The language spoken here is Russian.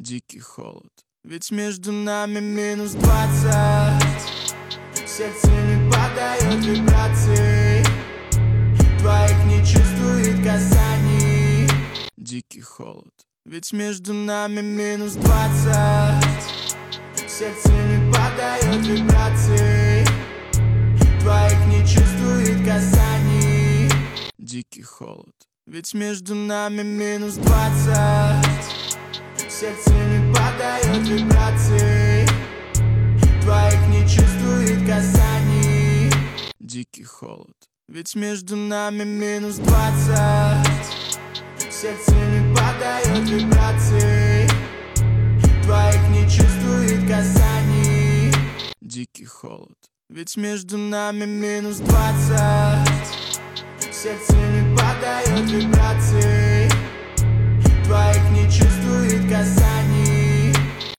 дикий холод. Ведь между нами -20. Сердце не подает вибраций, твоих не чувствует касаний. Дикий холод. Ведь между нами -20. Сердце не подает вибраций, твоих не чувствует касаний. Дикий холод. Ведь между нами -20. Сердце не подает вибраций, твоих не чувствует касаний. Дикий холод. Ведь между нами -20. Сердце не подает вибраций, твоих не чувствует касаний. Дикий холод. Ведь между нами -20. Сердце не подает вибраций, твоих не чувствует касаний.